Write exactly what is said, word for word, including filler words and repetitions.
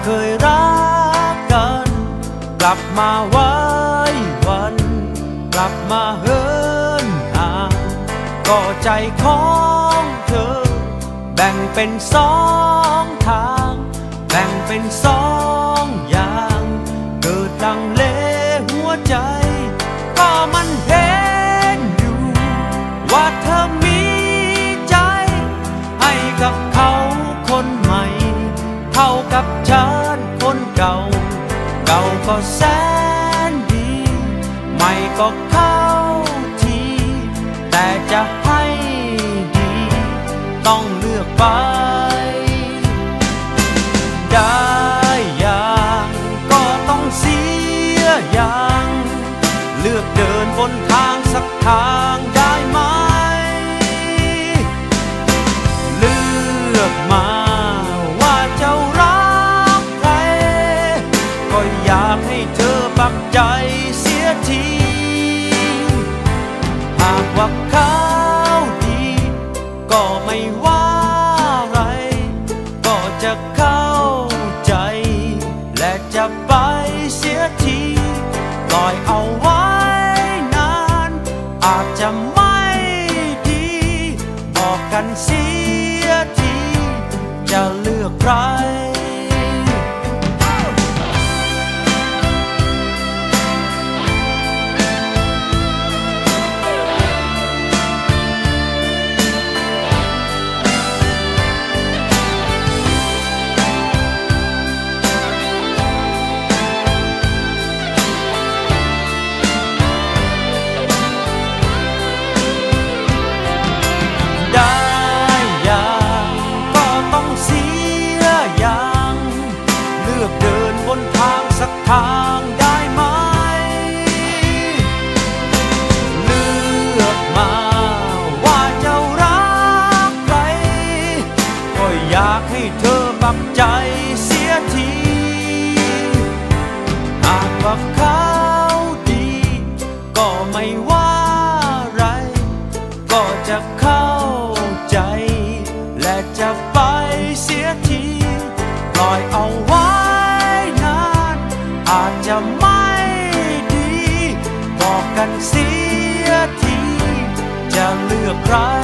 ยรักกันกลับมาไว้วันกลับมาเหินห่างก็ใจของเธอแบ่งเป็นสองทางแบ่งเป็นสองอย่างเกิดลังเลหัวใจก็มันเห็นอยู่ว่าเธอมีใจให้กับเขาคนใหม่เท่ากับฉันคนเก่าเก่าก็แสนดีใหม่ก็เข้าทีแต่จะให้ดีต้องเลือกไปได้อย่างก็ต้องเสียอย่างเลือกเดินบนทางสักทางได้ไหมเลือกมาว่าเจ้ารักใครก็อยากให้เธอปักใจเสียทีหากว่าเขาดีก็ไม่ว่าไรก็จะเข้าใจและจะไปเสียทีปล่อยเอาไว้นานอาจจะไม่ดีบอกกันเสียทีจะเลือกใครทางได้ไหมเลือกมาว่าเจ้ารักใครก็อยากให้เธอปักใจเสียทีหากว่าเขาดีก็ไม่ว่าไรก็จะเข้าใจและจะไปเสียทีปล่อยเอาไว้อาจจะไม่ดีบอกกันเสียทีจะเลือกใคร